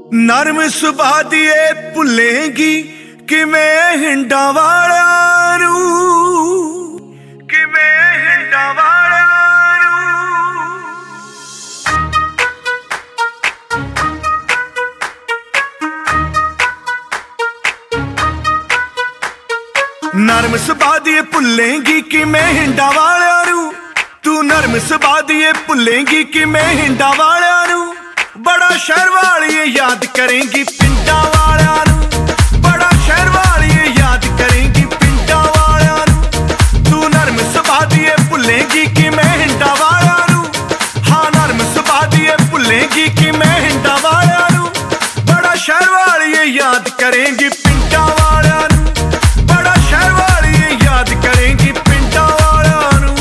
नरम सुभा दिए भुलेगी किवें हिंडा वालियां नूं, किवें हिंडा वालियां नूं। नरम सुभा दिए भुलेगी किवें हिंडा वालियां नूं, तू नरम सुभा दिए भुलेगी किवें हिंडा वालियां नूं। बड़ा शहर वाली याद करेंगी पिंडा वालियां नूं, बड़ा शहर वाली याद करेंगी पिंडा वालियां नूं। तू नरम सुभा दिए भुलेगी किवें हिंडा वालियां नूं, हाँ नरम सुभा दिए भुलेगी किवें हिंडा वालियां नूं। बड़ा शहर वाली याद करेंगी पिंडा वालियां नूं, बड़ा शहर वाली याद करेंगी पिंडा वालियां नूं।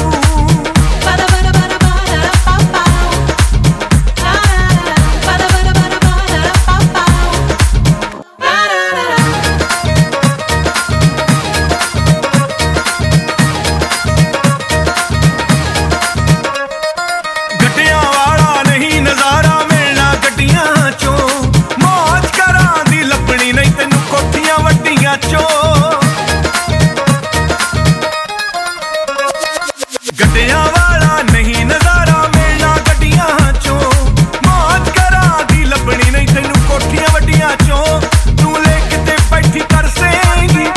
गड्डियां वाला नहीं नजारा मिलना गड्डियां चों, मौज करां दी लभनी नहीं तैनू कोठियां वड्डियां चों। तू ले किते बैठी तरसेंगी,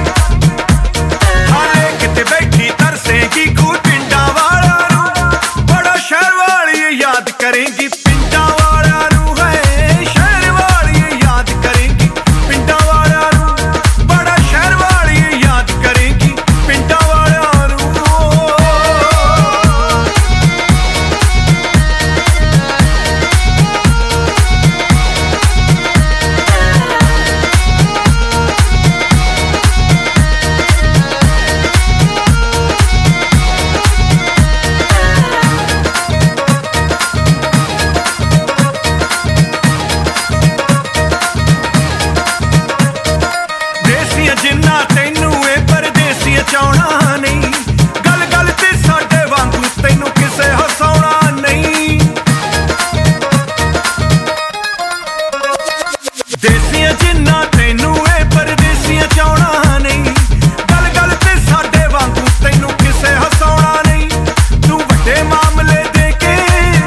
हाँ ले किते बैठी तरसेंगी खूह पिंडा वाला नूं। बड़ा शहर वाली याद करेंगी पिंडा वाला नूं, है शहर वाली याद करेंगी पिंडा वाला नूं। बड़ा शहर वाली याद करेंगी पिंडा वाला नूं। जिन्ना तैनू ए परदेसी चाहना नहीं, गल गल ते साडे वांगू तैनू किसे हसाउणा नहीं। देसियां जिन्ना तैनू ए परदेसी चाहना नहीं, गल गल ते साडे वांगू तैनू किसे हसाउणा नहीं। तू वड्डे मामले दे के,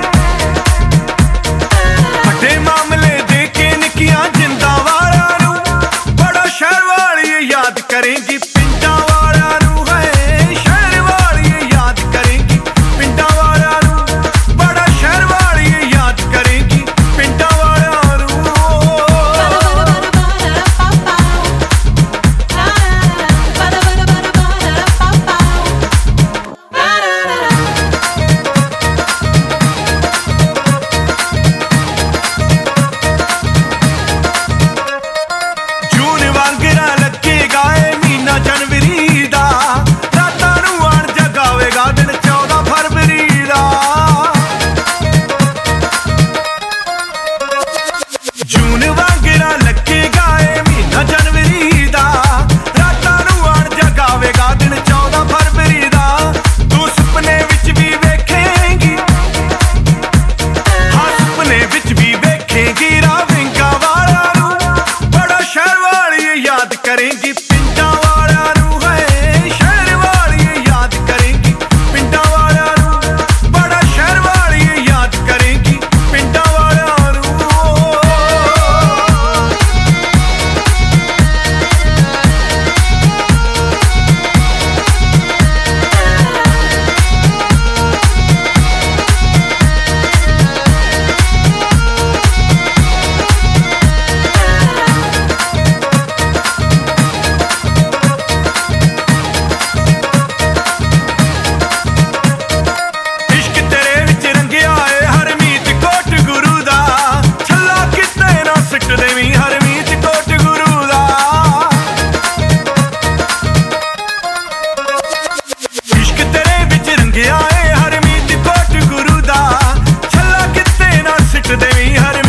वड्डे मामले दे के निक्कियां जिंदा वालियां नूं। बड़ा शहर याद करेंगी पिंडा वालियां नूं, है शहर वाली याद करेंगी पिंडा वालियां नूं। बड़ा शहर वाली याद करेंगी पिंडा वालियां नूं। जून वांगरा लगेगा महीना जनवरी दा, रातां नूं आण जगावेगा दिन 14 फरवरी दा। जून वांगरा लगेगा महीना जनवरी दा, रातां नूं आण जगावेगा दिन 14 फरवरी दा। तू सुपने विच भी वेखेंगी, हाँ सुपने विच भी वेखेंगी राविंगा वाला नूं। बड़ा शहर वाली याद करेंगी पिंडा वाला नूं, है शहर वाली याद करेंगी पिंडा वाला नूं। बड़ा शहर वाली याद करेंगी पिंडा वाला नूं। हरमीत कोट गुरु दा छल्ला किते ना सिट देवी हर